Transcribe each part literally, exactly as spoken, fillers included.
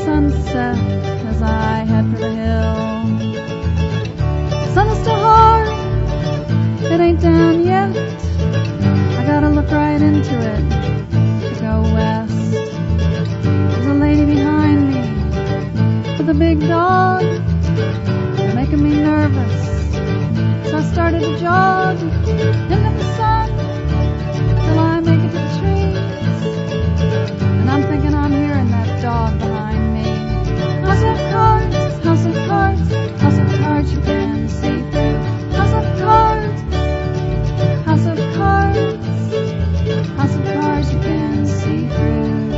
sunset as I head for the hill. The sun is still hard, it ain't down yet. I gotta look right into it to go west. There's a lady behind me with a big dog, making me nervous. So I started to jog into the sun till I make it to the trees. And I'm thinking I'm hearing that dog behind me. House of cards, house of cards, house of cards you can see through. House of cards, house of cards, house of cards you can see through.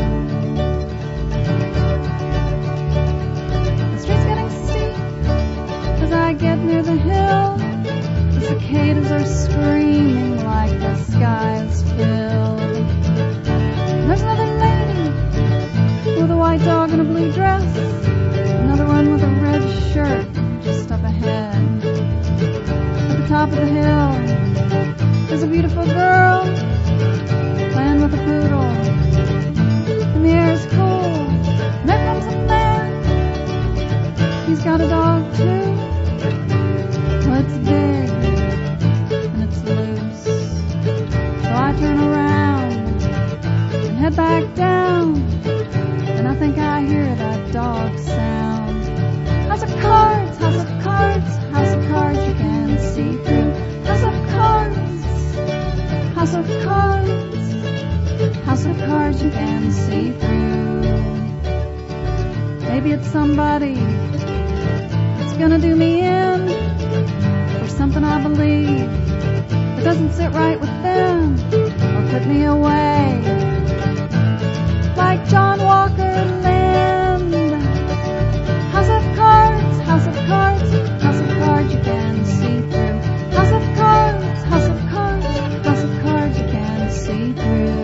The street's getting steep as I get near the hill. The cicadas are screaming like the sky is filled. And there's another lady with a white dog and a blue dress. Another one with a red shirt just up ahead. At the top of the hill, there's a beautiful girl playing with a poodle. And the air is cool. And there comes a man. He's got a dog too. Well, it's big and it's loose. So I turn around and head back down. And I think I hear that dog sound. House of cards, house of cards, house of cards you can see through. House of cards, house of cards, house of cards you can see through. Maybe it's somebody that's gonna do me in for something I believe that doesn't sit right with them or put me away. Like John Walker Lind. House of cards, house of cards, house of cards you can see through. House of cards, house of cards, house of cards you can see through.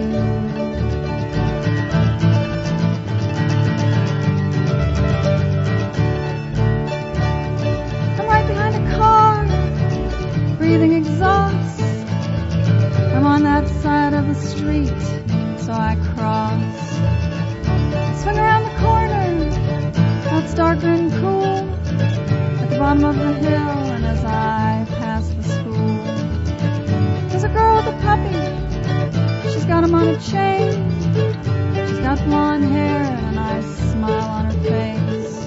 I'm right behind a car, breathing exhaust. I'm on that side of the street, so I cross. Swing around the corner, now it's darker and cool at the bottom of the hill. And as I pass the school, there's a girl with a puppy. She's got him on a chain. She's got blonde hair and a nice smile on her face.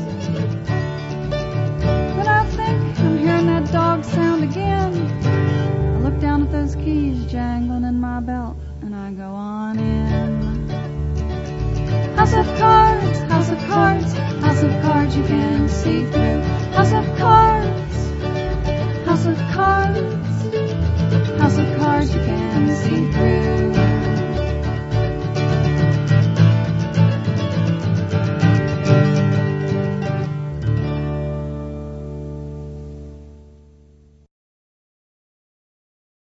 Then I think I'm hearing that dog sound again. I look down at those keys jangling in my belt and I go on in. House of cards, house of cards, house of cards you can see through. House of cards, house of cards, house of cards you can see through.